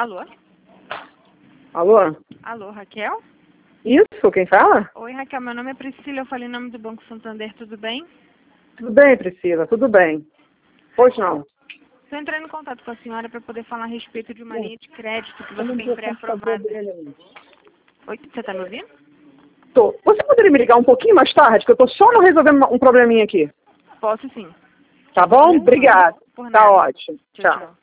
Alô? Alô? Alô, Raquel? Isso, quem fala? Oi, Raquel, meu nome é Priscila, eu falei em nome do Banco Santander, tudo bem? Tudo bem, Priscila, tudo bem. Pois não. Estou entrando em contato com a senhora para poder falar a respeito de uma linha de crédito que você tem pré-aprovada. Oi, você está me ouvindo? Tô. Você poderia me ligar um pouquinho mais tarde, que eu tô só não resolvendo um probleminha aqui. Posso sim. Tá bom? Obrigada. Por nada. Tá ótimo. Tchau.